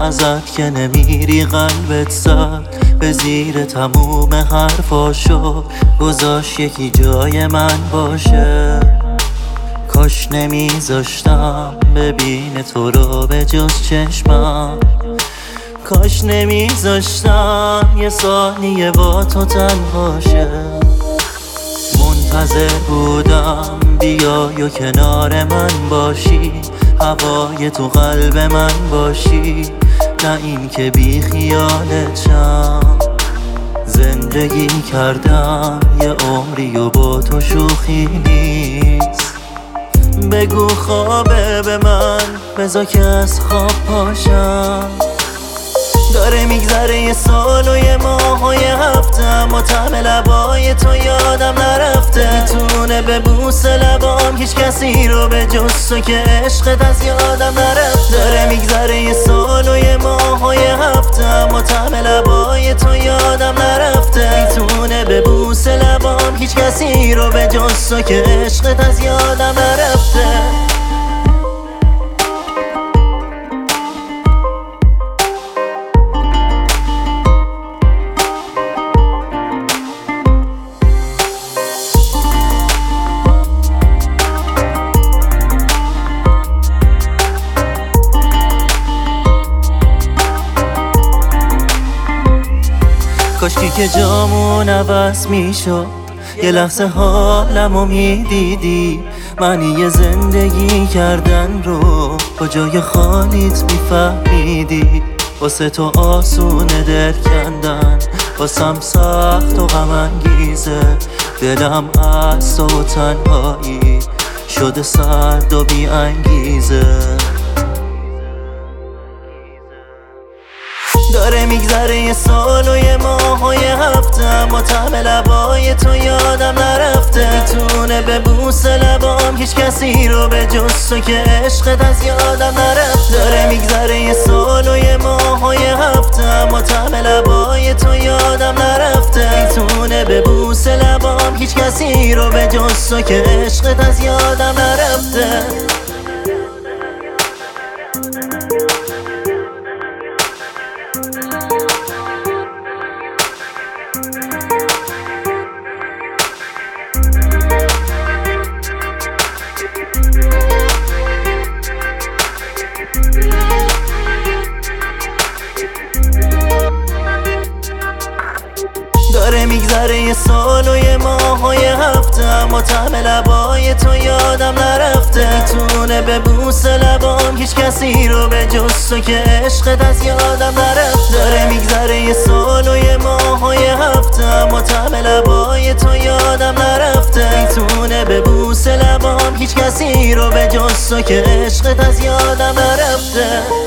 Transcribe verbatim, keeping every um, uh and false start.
ازت که نمیری قلبت زد به زیر تموم حرفاشو گذاشت یکی جای من باشه. کاش نمیذاشتم ببینه تو رو به جز چشمم، کاش نمیذاشتم یه ثانیه با تو تنها شه. منتظر بودم بیای و کنار من باشی، هوای تو قلب من باشی، نه این که بی خیالت شم. زندگی کردم یه عمری و با تو شوخی نیست. بگو خوابه به من بذار که از خواب پاشم. داره میگذره یه سال و یه ماه و یه هفته، اما طعم لبای تو یادم نرفته. میتونه ببوسه لبام هیچ کسی رو به جز تو که عشقت از یادم نرفته. داره میگذره یه سال و یه ماه و یه هفته، اما طعم لبای تو یادم نرفته. میتونه ببوسه لبام هیچ کسی رو به جز تو که عشقت از یادم نرفته. کاشکی که جامون عوض میشد، یه لحظه حالمو میدیدی. معنی زندگی کردن رو با جای خالیت میفهمیدی. واسه تو آسونه دل کندن، واسم سخت و غم انگیزه. دلم از تو و تنهایی شده سرد و بی انگیزه. داره میگذره یه سال و یه ماه و یه هفته، اما طعم لبای تو یادم نرفته. میتونه ببوسه لبام هیچ کسی رو به جز تو که عشقت از یادم نرفته. داره میگذره یه سال و یه ماه و یه هفته، اما طعم لبای تو یادم نرفته. میتونه ببوسه لبام هیچ کسی رو به جز تو که عشقت از یادم نرفته. داره میگذره یه سال و یه ماه و یه هفته، اما طعم لبای تو یادم نرفته. میتونه ببوسه لبام هیچ کسی رو به جز تو که عشقت از یادم نرفته. داره میگذره یه سال و یه ماه و یه هفته، اما طعم لبای تو یادم نرفته. میتونه ببوسه لبام هیچ کسی رو به جز تو که عشقت از یادم نرفته.